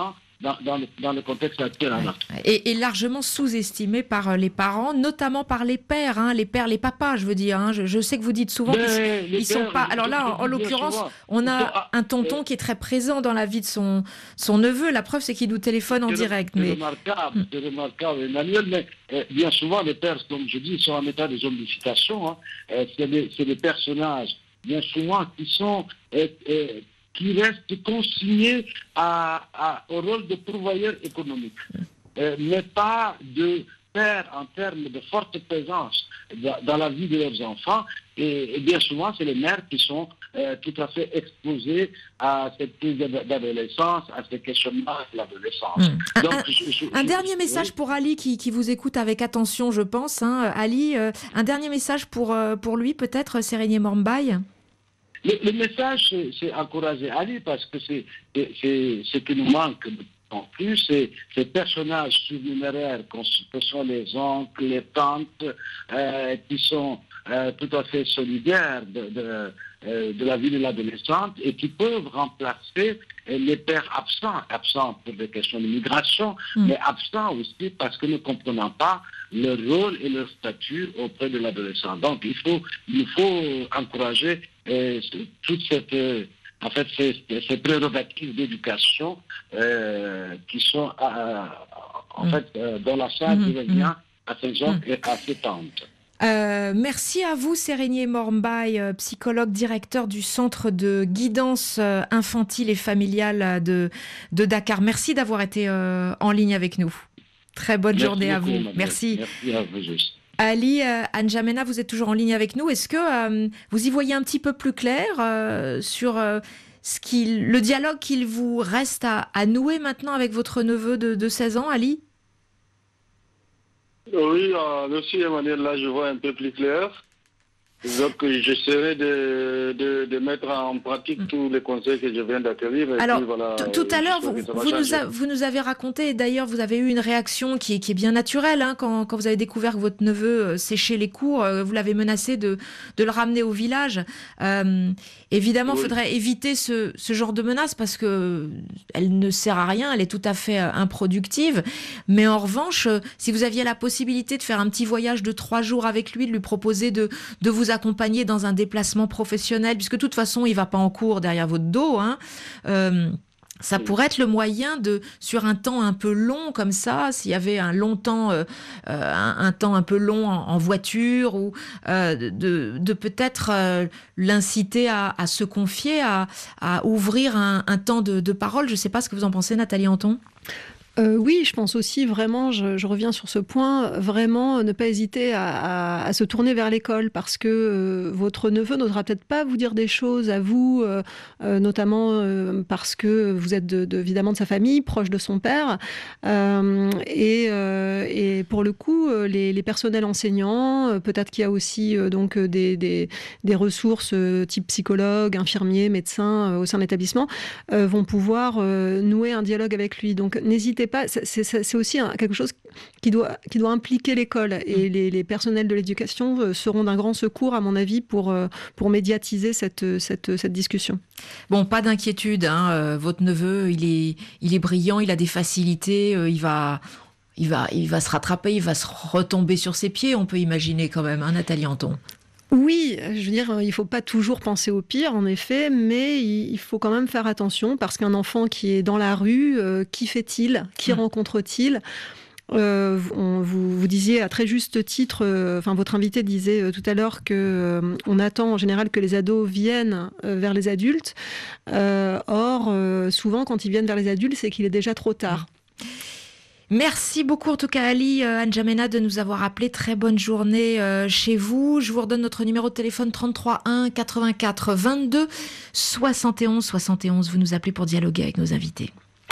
dans, dans, le, dans le contexte actuel. Ouais. Et, et largement sous-estimé par les parents, notamment par les pères, hein, les pères, les papas, je veux dire. Hein. Je, je sais que vous dites souvent Mais qu'ils ne sont pas... Alors là, en, en l'occurrence, souvent. on a sont... un tonton euh... qui est très présent dans la vie de son, son neveu. La preuve, c'est qu'il nous téléphone en c'est direct. C'est mais... remarquable, c'est remarquable, Emmanuel, mais euh, bien souvent, les pères, comme je dis, sont en état de zombification. Hein. Euh, c'est, des, c'est des personnages, bien souvent, qui sont... Euh, euh, qui restent consignés à, à, au rôle de pourvoyeur économique, euh, mais pas de père en termes de forte présence dans, dans la vie de leurs enfants. Et, et bien souvent, c'est les mères qui sont euh, tout à fait exposées à cette crise d'adolescence, à ces questionnements de l'adolescence. Mmh. Donc, un, je, je, un je, dernier je, message oui. pour Ali qui, qui vous écoute avec attention, je pense. Hein. Ali, euh, un dernier message pour, euh, pour lui, peut-être, Serenier Mormbaye. Le, le message, c'est, c'est encourager Ali parce que c'est, c'est, c'est ce qui nous manque en plus, c'est ces personnages surnuméraires que sont les oncles, les tantes, euh, qui sont euh, tout à fait solidaires de, de, euh, de la vie de l'adolescente et qui peuvent remplacer les pères absents, absents pour des questions de migration, mmh. mais absents aussi parce que ne comprenant pas leur rôle et leur statut auprès de l'adolescent. Donc il faut, il faut encourager euh, toute cette, euh, en fait, ces, ces prérogatives d'éducation euh, qui sont euh, en mmh. fait euh, dans la salle mmh. de lien à ces oncles mmh. et à ces tantes. Euh, merci à vous, Serenier Mormbaye, psychologue directeur du centre de guidance infantile et familiale de, de Dakar. Merci d'avoir été euh, en ligne avec nous. Très bonne merci journée beaucoup, à vous. Madame. Merci. Merci à vous aussi. Ali euh, N'Djamena, vous êtes toujours en ligne avec nous. Est-ce que euh, vous y voyez un petit peu plus clair euh, sur euh, ce qu'il, le dialogue qu'il vous reste à, à nouer maintenant avec votre neveu de, de seize ans, Ali ? Oui, euh, merci Emmanuel, là je vois un peu plus clair. Donc j'essaierai de, de, de mettre en pratique tous les conseils que je viens d'acquérir. Alors, voilà, tout à l'heure, vous, vous, nous a, vous nous avez raconté, et d'ailleurs vous avez eu une réaction qui est, qui est bien naturelle, hein, quand, quand vous avez découvert que votre neveu séchait les cours, vous l'avez menacé de, de le ramener au village. Euh, évidemment, il oui. faudrait éviter ce, ce genre de menace parce qu'elle ne sert à rien, elle est tout à fait improductive. Mais en revanche, si vous aviez la possibilité de faire un petit voyage de trois jours avec lui, de lui proposer de, de vous accompagner dans un déplacement professionnel, puisque de toute façon, il ne va pas en cours derrière votre dos, hein, euh, ça pourrait être le moyen de, sur un temps un peu long comme ça, s'il y avait un long temps, euh, un, un temps un peu long en, en voiture, ou euh, de, de peut-être euh, l'inciter à, à se confier, à, à ouvrir un, un temps de, de parole. Je ne sais pas ce que vous en pensez, Nathalie Anton. Euh, oui, je pense aussi vraiment, je, je reviens sur ce point, vraiment ne pas hésiter à, à, à se tourner vers l'école parce que euh, votre neveu n'osera peut-être pas vous dire des choses à vous, euh, euh, notamment euh, parce que vous êtes de, de, évidemment de sa famille, proche de son père. Euh, et, euh, et pour le coup, les, les personnels enseignants, peut-être qu'il y a aussi euh, donc des, des, des ressources euh, type psychologue, infirmier, médecin euh, au sein de l'établissement, euh, vont pouvoir euh, nouer un dialogue avec lui. Donc n'hésitez pas, c'est, c'est, c'est aussi un, quelque chose qui doit, qui doit impliquer l'école et les, les personnels de l'éducation seront d'un grand secours à mon avis pour, pour médiatiser cette, cette, cette discussion. Bon, pas d'inquiétude, hein, euh, votre neveu il est, il est brillant, il a des facilités, euh, il va... Il va, il va se rattraper, il va se retomber sur ses pieds, on peut imaginer quand même, hein, Nathalie Anton. Oui, je veux dire, il ne faut pas toujours penser au pire, en effet, mais il faut quand même faire attention parce qu'un enfant qui est dans la rue, euh, qui fait-il ? Qui mmh. rencontre-t-il ? Euh, on, vous, vous disiez à très juste titre, euh, enfin votre invité disait euh, tout à l'heure que euh, on attend en général que les ados viennent euh, vers les adultes. Euh, or, euh, souvent, quand ils viennent vers les adultes, c'est qu'il est déjà trop tard. Merci beaucoup en tout cas Ali euh, N'Djamena de nous avoir appelé. Très bonne journée euh, chez vous. Je vous redonne notre numéro de téléphone trente-trois un quatre-vingt-quatre vingt-deux soixante et onze soixante et onze. Vous nous appelez pour dialoguer avec nos invités.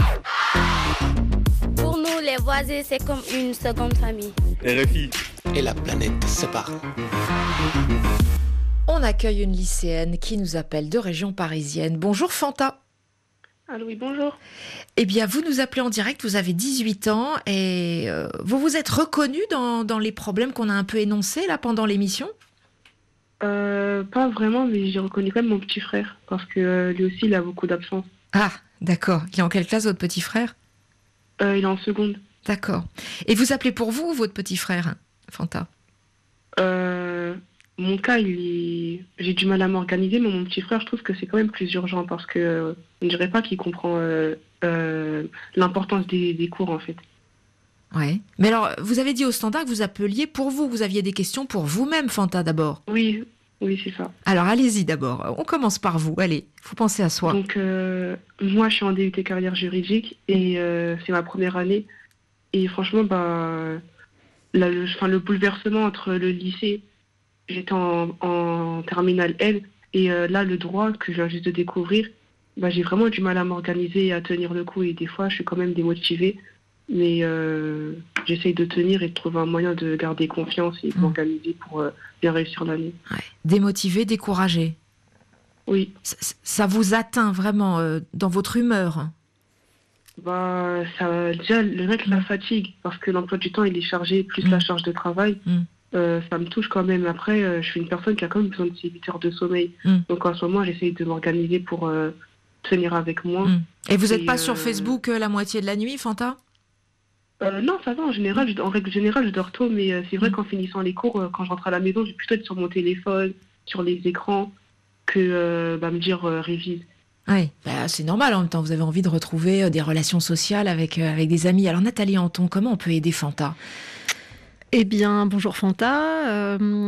Pour nous les voisins c'est comme une seconde famille. R F I et la planète sépare. On accueille une lycéenne qui nous appelle de région parisienne. Bonjour Fanta. Allô, oui, bonjour. Eh bien, vous nous appelez en direct, vous avez dix-huit ans et euh, vous vous êtes reconnue dans, dans les problèmes qu'on a un peu énoncés là pendant l'émission ? euh, Pas vraiment, mais j'ai reconnu quand même mon petit frère parce que euh, lui aussi, il a beaucoup d'absence. Ah, d'accord. Il est en quelle classe, votre petit frère ? Euh, il est en seconde. D'accord. Et vous appelez pour vous ou votre petit frère, Fanta? Euh, mon cas, il est... j'ai du mal à m'organiser, mais mon petit frère, je trouve que c'est quand même plus urgent parce que euh, on ne dirait pas qu'il comprend euh, euh, l'importance des, des cours, en fait. Ouais. Mais alors, vous avez dit au standard que vous appeliez pour vous. Vous aviez des questions pour vous-même, Fanta, d'abord. Oui, oui, c'est ça. Alors, allez-y d'abord. On commence par vous. Allez, faut penser à soi. Donc, euh, moi, je suis en D U T carrière juridique et euh, c'est ma première année. Et franchement, bah, là, le, enfin, le bouleversement entre le lycée, j'étais en, en terminale L, et euh, là, le droit que je viens juste de découvrir, bah, j'ai vraiment du mal à m'organiser et à tenir le coup. Et des fois, je suis quand même démotivée. Mais euh, j'essaye de tenir et de trouver un moyen de garder confiance et de Mmh. m'organiser pour euh, bien réussir l'année. Ouais. Démotivé, découragé. Oui. Ça, ça vous atteint vraiment euh, dans votre humeur? Bah, ça, déjà, le mec, la fatigue, parce que l'emploi du temps, il est chargé, plus Mmh. la charge de travail. Mmh. Euh, ça me touche quand même. Après, euh, je suis une personne qui a quand même besoin de ses huit heures de sommeil. Mmh. Donc en ce moment, j'essaye de m'organiser pour euh, tenir avec moi. Mmh. Et vous n'êtes Et, pas euh, sur Facebook euh, la moitié de la nuit, Fanta? Euh, non, ça va, en général, je- en règle générale, je dors tôt, mais euh, c'est vrai Mm. qu'en finissant les cours, euh, quand je rentre à la maison, je vais plutôt être sur mon téléphone, sur les écrans, que euh, bah, me dire euh, révise. Oui, bah, c'est normal en même temps. Vous avez envie de retrouver euh, des relations sociales avec, euh, avec des amis. Alors, Nathalie Anton, comment on peut aider Fanta? Eh bien, bonjour Fanta. Euh,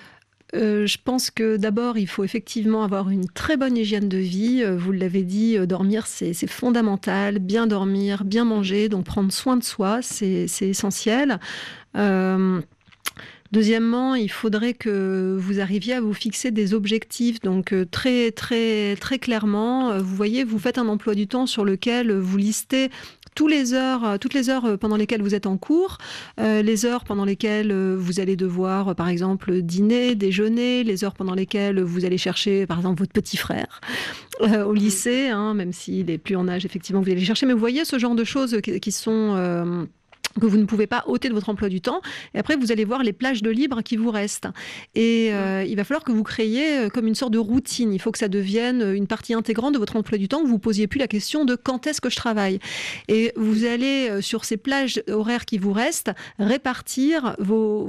euh, je pense que d'abord, il faut effectivement avoir une très bonne hygiène de vie. Euh, Vous l'avez dit, euh, dormir, c'est c'est fondamental. Bien dormir, bien manger, donc prendre soin de soi, c'est c'est essentiel. Euh, Deuxièmement, il faudrait que vous arriviez à vous fixer des objectifs, donc euh, très très très clairement. Euh, Vous voyez, vous faites un emploi du temps sur lequel vous listez tous les heures, euh, toutes les heures pendant lesquelles vous êtes en cours, euh, les heures pendant lesquelles euh, vous allez devoir, euh, par exemple, dîner, déjeuner, les heures pendant lesquelles vous allez chercher, par exemple, votre petit frère euh, au lycée, hein, même s'il est plus en âge, effectivement, vous allez le chercher. Mais vous voyez ce genre de choses qui, qui sont... euh, que vous ne pouvez pas ôter de votre emploi du temps. Et après, vous allez voir les plages de libre qui vous restent. Et euh, il va falloir que vous créiez euh, comme une sorte de routine. Il faut que ça devienne une partie intégrante de votre emploi du temps, que vous ne posiez plus la question de quand est-ce que je travaille. Et vous allez, euh, sur ces plages horaires qui vous restent, répartir vos,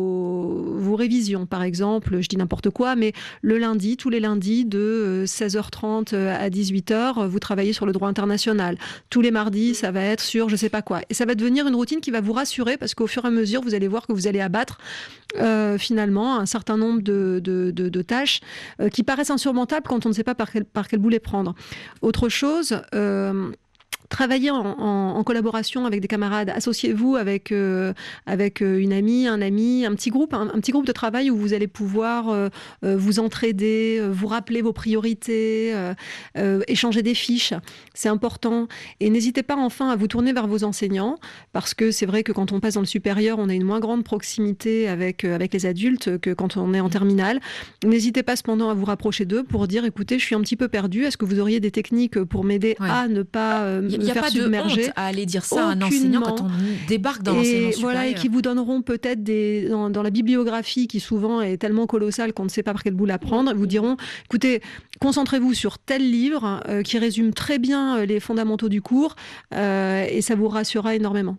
vos, vos révisions. Par exemple, je dis n'importe quoi, mais le lundi, tous les lundis, de euh, seize heures trente à dix-huit heures, vous travaillez sur le droit international. Tous les mardis, ça va être sur je ne sais pas quoi. Et ça va devenir une routine qui va vous rassurer parce qu'au fur et à mesure, vous allez voir que vous allez abattre euh, finalement un certain nombre de, de, de, de tâches euh, qui paraissent insurmontables quand on ne sait pas par quel, par quel bout les prendre. Autre chose... Euh, Travaillez en, en, en collaboration avec des camarades. Associez-vous avec, euh, avec une amie, un ami, un petit groupe, un, un petit groupe de travail où vous allez pouvoir euh, euh, vous entraider, euh, vous rappeler vos priorités, euh, euh, échanger des fiches. C'est important. Et n'hésitez pas enfin à vous tourner vers vos enseignants parce que c'est vrai que quand on passe dans le supérieur, on a une moins grande proximité avec, euh, avec les adultes que quand on est en terminale. N'hésitez pas cependant à vous rapprocher d'eux pour dire écoutez, je suis un petit peu perdue. Est-ce que vous auriez des techniques pour m'aider Ouais. à ne pas euh, Il n'y a faire pas submerger. de honte à aller dire ça à un enseignant quand on débarque dans l'enseignement Et supérieur. voilà, et qui vous donneront peut-être des dans, dans la bibliographie qui souvent est tellement colossale qu'on ne sait pas par quel bout la prendre. Ils vous diront, écoutez, concentrez-vous sur tel livre euh, qui résume très bien euh, les fondamentaux du cours euh, et ça vous rassurera énormément.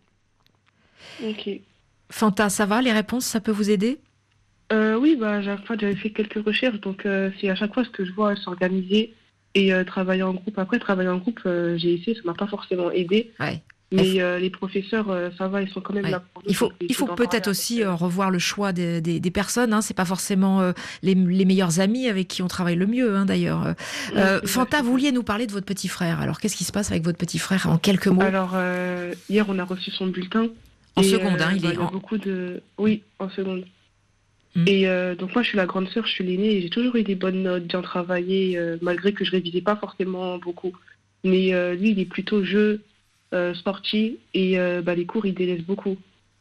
Ok. Fanta, ça va? Les réponses, ça peut vous aider? Euh, oui, bah, j'ai- enfin, j'avais fait quelques recherches, donc euh, c'est à chaque fois ce que je vois s'organiser et euh, travailler en groupe. Après, travailler en groupe, euh, j'ai essayé, ça m'a pas forcément aidé. Ouais. Mais euh, les professeurs, euh, ça va, ils sont quand même Ouais. là pour nous. Il faut, donc il faut d'en peut-être parler aussi avec eux. euh, revoir le choix des, des, des personnes. Hein. C'est pas forcément euh, les, les meilleurs amis avec qui on travaille le mieux, hein, d'ailleurs. Euh, Oui, euh, c'est Fanta, vrai, vous vouliez nous parler de votre petit frère. Alors, qu'est-ce qui se passe avec votre petit frère en quelques mots? Alors, euh, hier, on a reçu son bulletin. En et, seconde, hein, il bah, est y a en- beaucoup de... Oui, en seconde. Mm. Et euh, donc, moi, je suis la grande sœur, je suis l'aînée, et j'ai toujours eu des bonnes notes, bien travaillé, euh, malgré que je révisais pas forcément beaucoup. Mais euh, lui, il est plutôt jeu, euh, sportif, et euh, bah, les cours, il délaisse beaucoup.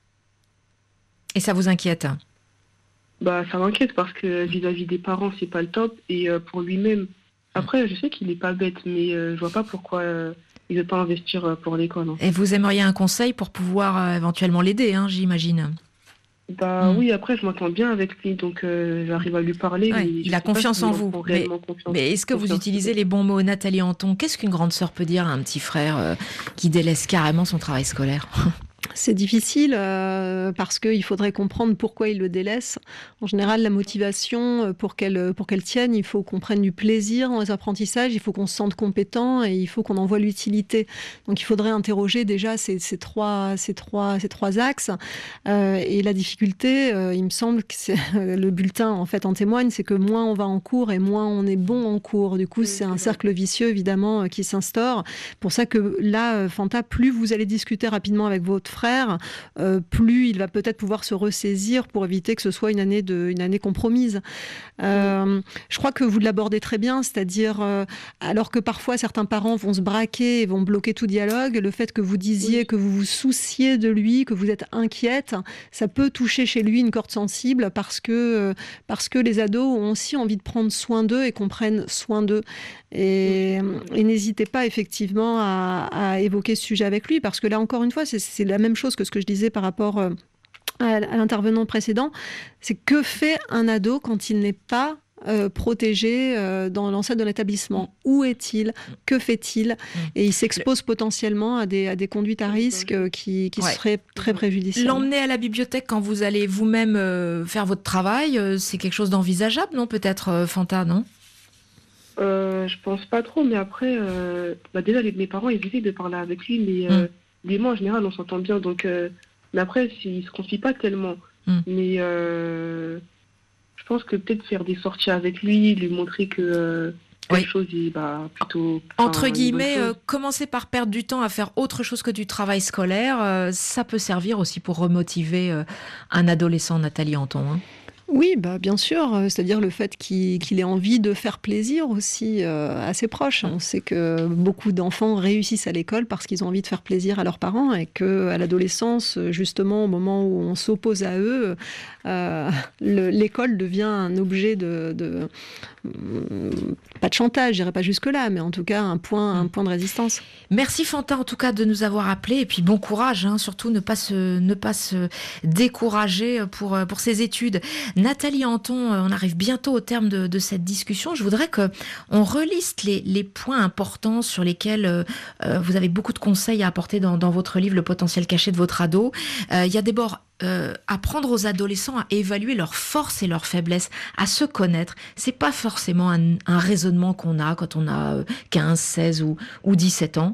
Et ça vous inquiète? Bah, ça m'inquiète parce que vis-à-vis des parents, c'est pas le top, et euh, pour lui-même. Après, je sais qu'il est pas bête, mais euh, je vois pas pourquoi euh, il veut pas investir euh, pour l'école. hein. Et vous aimeriez un conseil pour pouvoir euh, éventuellement l'aider, hein, j'imagine? Bah Mm. oui, après, je m'entends bien avec lui, donc euh, j'arrive à lui parler. Ouais, mais il je a sais pas confiance s'il en en vous. prend Mais, réellement confiance- mais est-ce que vous confiance. utilisez les bons mots, Nathalie Anton? Qu'est-ce qu'une grande sœur peut dire à un petit frère euh, qui délaisse carrément son travail scolaire? C'est difficile euh, parce qu'il faudrait comprendre pourquoi il le délaisse. En général, la motivation, euh, pour qu'elle pour qu'elle tienne, il faut qu'on prenne du plaisir dans les apprentissages, il faut qu'on se sente compétent et il faut qu'on en voit l'utilité. Donc il faudrait interroger déjà ces, ces, trois, ces, trois, ces trois axes. Euh, et la difficulté, euh, il me semble que c'est, le bulletin en fait en témoigne, c'est que moins on va en cours et moins on est bon en cours. Du coup, Oui, c'est c'est un vrai. cercle vicieux évidemment euh, qui s'instaure. Pour ça que là, euh, Fanta, plus vous allez discuter rapidement avec votre frère, euh, plus il va peut-être pouvoir se ressaisir pour éviter que ce soit une année, de, une année compromise. Euh, je crois que vous l'abordez très bien, c'est-à-dire, euh, alors que parfois certains parents vont se braquer et vont bloquer tout dialogue, le fait que vous disiez Oui. que vous vous souciez de lui, que vous êtes inquiète, ça peut toucher chez lui une corde sensible parce que, euh, parce que les ados ont aussi envie de prendre soin d'eux et qu'on prenne soin d'eux. Et, et n'hésitez pas effectivement à, à évoquer ce sujet avec lui, parce que là encore une fois, c'est, c'est la même chose que ce que je disais par rapport euh, à, à l'intervenant précédent. C'est que fait un ado quand il n'est pas euh, protégé euh, dans l'enceinte de l'établissement? Où est-il? Que fait-il? Et il s'expose potentiellement à des, à des conduites à risque euh, qui, qui Ouais. seraient très préjudiciables. L'emmener à la bibliothèque quand vous allez vous-même euh, faire votre travail, euh, c'est quelque chose d'envisageable, non? Peut-être, euh, Fanta, non? Euh, je pense pas trop, mais après, euh, bah déjà, les, mes parents, ils essaient de parler avec lui, mais euh, Mm. lui et moi, en général, on s'entend bien. Donc, euh, mais après, s'il se confie pas tellement. Mm. Mais euh, je pense que peut-être faire des sorties avec lui, lui montrer que euh, Oui. quelque chose est bah, plutôt. Entre enfin, une bonne guillemets, chose. euh, commencer par perdre du temps à faire autre chose que du travail scolaire, euh, ça peut servir aussi pour remotiver euh, un adolescent, Nathalie Anton. Hein. Oui, bah, bien sûr. euh, C'est-à-dire le fait qu'il, qu'il ait envie de faire plaisir aussi euh, à ses proches. On sait que beaucoup d'enfants réussissent à l'école parce qu'ils ont envie de faire plaisir à leurs parents et qu'à l'adolescence, justement, au moment où on s'oppose à eux, euh, le- l'école devient un objet de... de pas de chantage, j'irai pas jusque-là, mais en tout cas un point, un point de résistance. Merci Fanta en tout cas de nous avoir appelés et puis bon courage, hein, surtout ne pas se, ne pas se décourager pour, pour ces études. Nathalie Anton, on arrive bientôt au terme de, de cette discussion. Je voudrais qu'on reliste les, les points importants sur lesquels euh, vous avez beaucoup de conseils à apporter dans, dans votre livre Le potentiel caché de votre ado. Euh, il y a d'abord Euh, apprendre aux adolescents à évaluer leurs forces et leurs faiblesses, à se connaître. C'est pas forcément un, un raisonnement qu'on a quand on a euh, quinze, seize ou, ou dix-sept ans.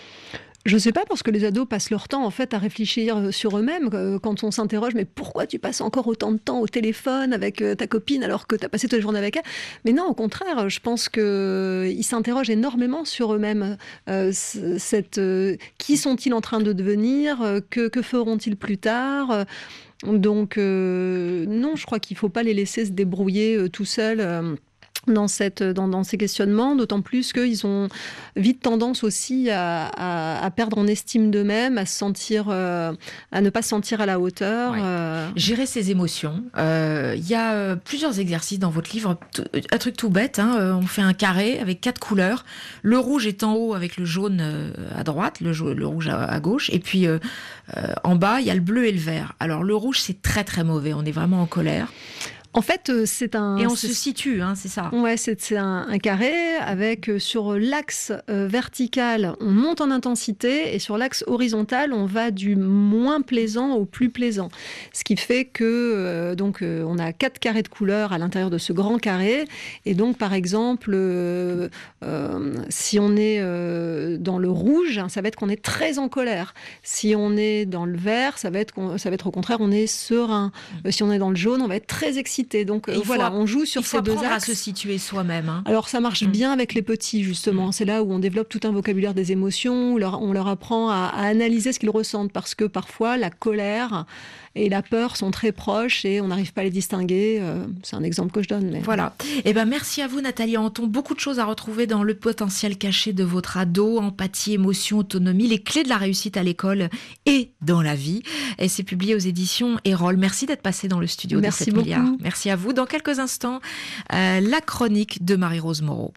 Je sais pas, parce que les ados passent leur temps en fait à réfléchir sur eux-mêmes. Euh, Quand on s'interroge, mais pourquoi tu passes encore autant de temps au téléphone avec euh, ta copine alors que tu as passé toute la journée avec elle? Mais non, au contraire, je pense qu'ils s'interrogent énormément sur eux-mêmes. Euh, c- cette, euh, qui sont-ils en train de devenir? Euh, Que, que feront-ils plus tard? Euh, Donc euh, non, je crois qu'il faut pas les laisser se débrouiller euh, tout seuls. euh, dans, cette, dans, dans ces questionnements, d'autant plus qu'ils ont vite tendance aussi à, à, à perdre en estime d'eux-mêmes, à se sentir, euh, à ne pas se sentir à la hauteur. Ouais. euh. Gérer ses émotions. Il euh, y a euh, plusieurs exercices dans votre livre. Tout- un truc tout bête, hein, euh, on fait un carré avec quatre couleurs. Le rouge est en haut avec le jaune euh, à droite, le, jau- le rouge à, à gauche. Et puis euh, euh, en bas, il y a le bleu et le vert. Alors le rouge, c'est très très mauvais. On est vraiment en colère. En fait, euh, c'est un... Et on c'est- se situe, hein, c'est ça. Ouais, c'est c'est un, un carré avec euh, sur l'axe euh, vertical, on monte en intensité et sur l'axe horizontal, on va du moins plaisant au plus plaisant. Ce qui fait que euh, donc euh, on a quatre carrés de couleurs à l'intérieur de ce grand carré et donc par exemple euh, euh, si on est euh, dans le rouge, hein, ça va être qu'on est très en colère. Si on est dans le vert, ça va être qu'on- ça va être au contraire on est serein. Euh, si on est dans le jaune, on va être très excité. Donc euh, Il faut voilà, app- on joue sur Il faut ces deux apprendre à axes. se situer soi-même. Hein. Alors ça marche Mm. bien avec les petits justement, Mm. c'est là où on développe tout un vocabulaire des émotions, où leur- on leur apprend à, à analyser ce qu'ils ressentent parce que parfois la colère et la peur sont très proches et on n'arrive pas à les distinguer. Euh, c'est un exemple que je donne. Mais... Voilà. Eh ben, merci à vous, Nathalie Anton. Beaucoup de choses à retrouver dans Le potentiel caché de votre ado. Empathie, émotion, autonomie, les clés de la réussite à l'école et dans la vie. Et c'est publié aux éditions Erol. Merci d'être passé dans le studio Merci de sept beaucoup. milliards. Merci à vous. Dans quelques instants, euh, la chronique de Marie-Rose Moreau.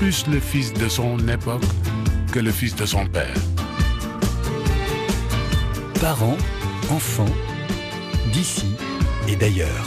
plus le fils de son époque que le fils de son père. Parents, enfants, d'ici et d'ailleurs.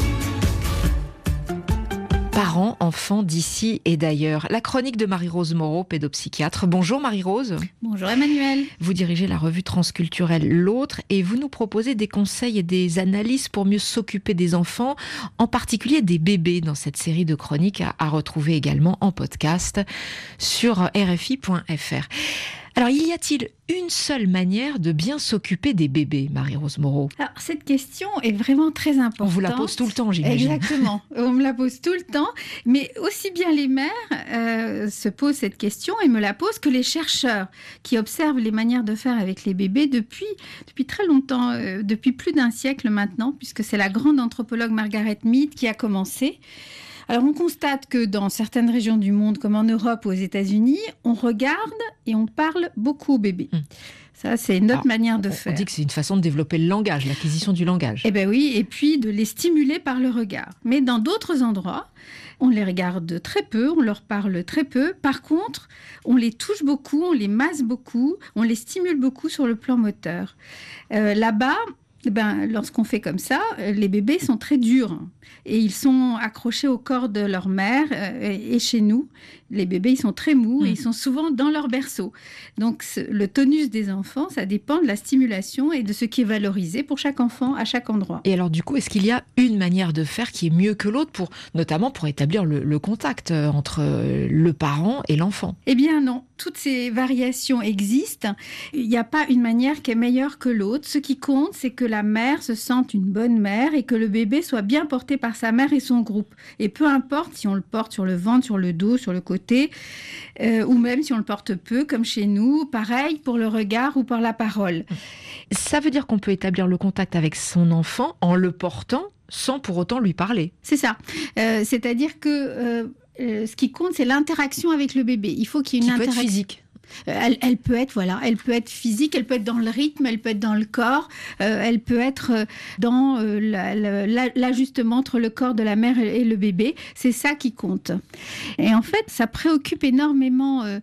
Parents, enfants d'ici et d'ailleurs. La chronique de Marie-Rose Moreau, pédopsychiatre. Bonjour Marie-Rose. Bonjour Emmanuel. Vous dirigez la revue transculturelle L'Autre et vous nous proposez des conseils et des analyses pour mieux s'occuper des enfants, en particulier des bébés, dans cette série de chroniques à, à retrouver également en podcast sur R F I point F R. Alors, y a-t-il une seule manière de bien s'occuper des bébés, Marie-Rose Moreau ? Alors, cette question est vraiment très importante. On vous la pose tout le temps, j'imagine. Exactement, on me la pose tout le temps. Mais aussi bien les mères euh, se posent cette question et me la posent que les chercheurs qui observent les manières de faire avec les bébés depuis, depuis très longtemps, euh, depuis plus d'un siècle maintenant, puisque c'est la grande anthropologue Margaret Mead qui a commencé. Alors, on constate que dans certaines régions du monde, comme en Europe ou aux États-Unis, on regarde et on parle beaucoup aux bébés. Mmh. Ça, c'est une autre Alors, manière de on faire. On dit que c'est une façon de développer le langage, l'acquisition du langage. Eh bien oui, et puis de les stimuler par le regard. Mais dans d'autres endroits, on les regarde très peu, on leur parle très peu. Par contre, on les touche beaucoup, on les masse beaucoup, on les stimule beaucoup sur le plan moteur. Euh, là-bas, ben, lorsqu'on fait comme ça, les bébés sont très durs et ils sont accrochés au corps de leur mère. Et chez nous, les bébés, ils sont très mous mmh. et ils sont souvent dans leur berceau. Donc, le tonus des enfants, ça dépend de la stimulation et de ce qui est valorisé pour chaque enfant à chaque endroit. Et alors, du coup, est-ce qu'il y a une manière de faire qui est mieux que l'autre, pour, notamment pour établir le, le contact entre le parent et l'enfant ? Eh bien non, toutes ces variations existent. Il n'y a pas une manière qui est meilleure que l'autre. Ce qui compte, c'est que la mère se sente une bonne mère et que le bébé soit bien porté par sa mère et son groupe. Et peu importe si on le porte sur le ventre, sur le dos, sur le côté, euh, ou même si on le porte peu, comme chez nous, pareil pour le regard ou par la parole. Ça veut dire qu'on peut établir le contact avec son enfant en le portant sans pour autant lui parler. C'est ça. Euh, c'est-à-dire que euh, euh, ce qui compte, c'est l'interaction avec le bébé. Il faut qu'il y ait une qui peut interaction. Être physique. Elle, elle peut être voilà, elle peut être physique, elle peut être dans le rythme, elle peut être dans le corps, euh, elle peut être dans euh, la, la, l'ajustement entre le corps de la mère et le bébé. C'est ça qui compte. Et en fait, ça préoccupe énormément euh,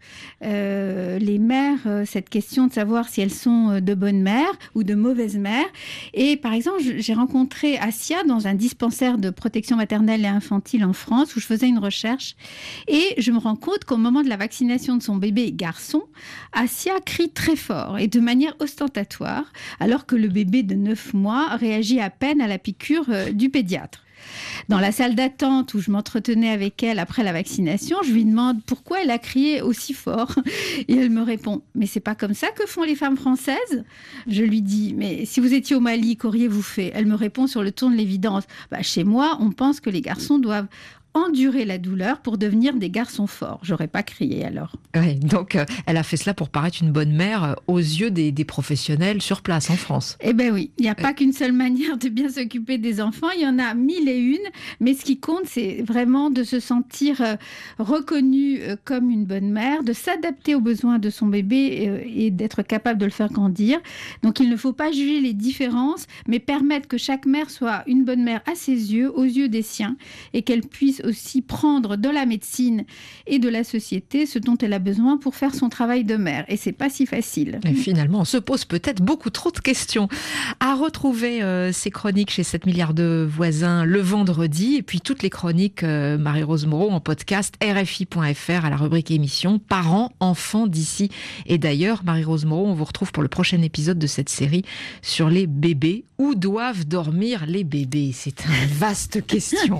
euh, les mères, euh, cette question de savoir si elles sont de bonnes mères ou de mauvaises mères. Et par exemple, j'ai rencontré Assia dans un dispensaire de protection maternelle et infantile en France où je faisais une recherche et je me rends compte qu'au moment de la vaccination de son bébé garçon, Assia crie très fort et de manière ostentatoire, alors que le bébé de neuf mois réagit à peine à la piqûre du pédiatre. Dans la salle d'attente où je m'entretenais avec elle après la vaccination, je lui demande pourquoi elle a crié aussi fort. Et elle me répond « Mais c'est pas comme ça que font les femmes françaises ?» Je lui dis « Mais si vous étiez au Mali, qu'auriez-vous fait ?» Elle me répond sur le ton de l'évidence bah, « Chez moi, on pense que les garçons doivent endurer la douleur pour devenir des garçons forts. » J'aurais pas crié alors. Oui, donc euh, elle a fait cela pour paraître une bonne mère euh, aux yeux des, des professionnels sur place en France. Eh bien oui, il n'y a pas qu'une seule manière de bien s'occuper des enfants, il y en a mille et une, mais ce qui compte, c'est vraiment de se sentir euh, reconnu euh, comme une bonne mère, de s'adapter aux besoins de son bébé euh, et d'être capable de le faire grandir. Donc il ne faut pas juger les différences, mais permettre que chaque mère soit une bonne mère à ses yeux, aux yeux des siens, et qu'elle puisse aussi prendre de la médecine et de la société ce dont elle a besoin pour faire son travail de mère. Et c'est pas si facile. Et finalement, on se pose peut-être beaucoup trop de questions. À retrouver euh, ces chroniques chez sept milliards de voisins le vendredi, et puis toutes les chroniques euh, Marie-Rose Moreau en podcast R F I point F R à la rubrique émission Parents, enfants d'ici et d'ailleurs. Marie-Rose Moreau, on vous retrouve pour le prochain épisode de cette série sur les bébés. Où doivent dormir les bébés ? C'est une vaste question.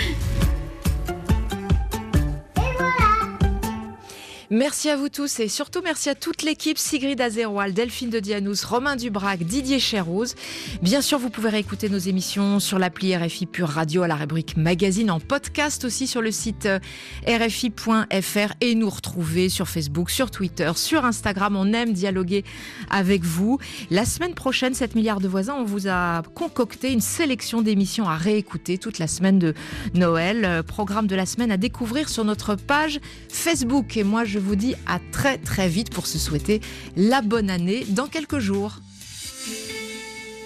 Merci à vous tous et surtout merci à toute l'équipe, Sigrid Azéroal, Delphine de Dianous, Romain Dubrac, Didier Chérouz. Bien sûr, vous pouvez réécouter nos émissions sur l'appli R F I Pure Radio à la rubrique magazine, en podcast aussi sur le site R F I point F R et nous retrouver sur Facebook, sur Twitter, sur Instagram. On aime dialoguer avec vous. La semaine prochaine, sept milliards de voisins, on vous a concocté une sélection d'émissions à réécouter toute la semaine de Noël. Programme de la semaine à découvrir sur notre page Facebook. Et moi, je vous dis à très très vite pour se souhaiter la bonne année dans quelques jours.